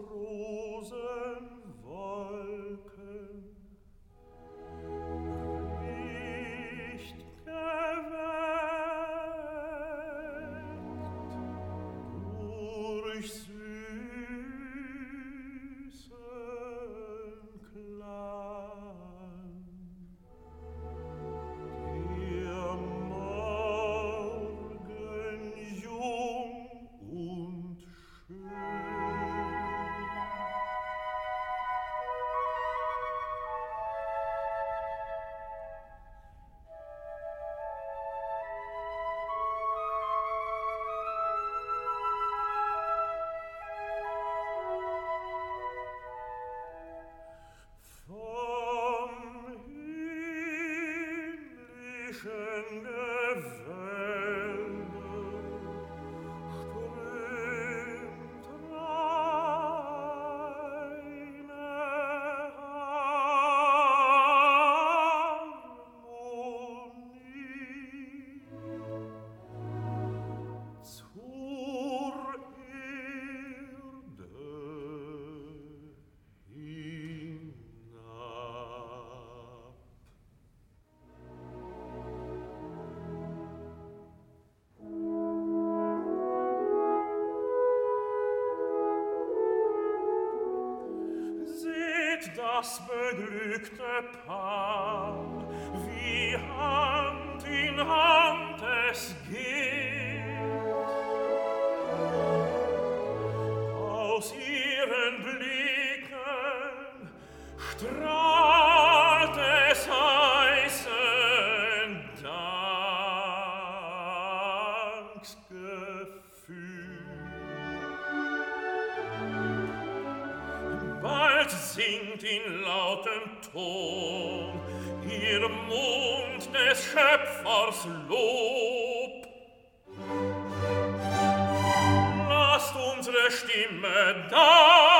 Rosenwolken Licht geweckt durch süßen Klang. Der Morgen jung und schön. Vom himmlischen Gewölbe strömt reine Harmonie zur Erde hinab. Seht das beglückte Paar, wie Hand in Hand es geht. Aus ihren Blicken strahlt es heißen Danksgefühl. Bald singt in lautem Ton ihr Mund des Schöpfers Lob. Lasst unsere Stimme da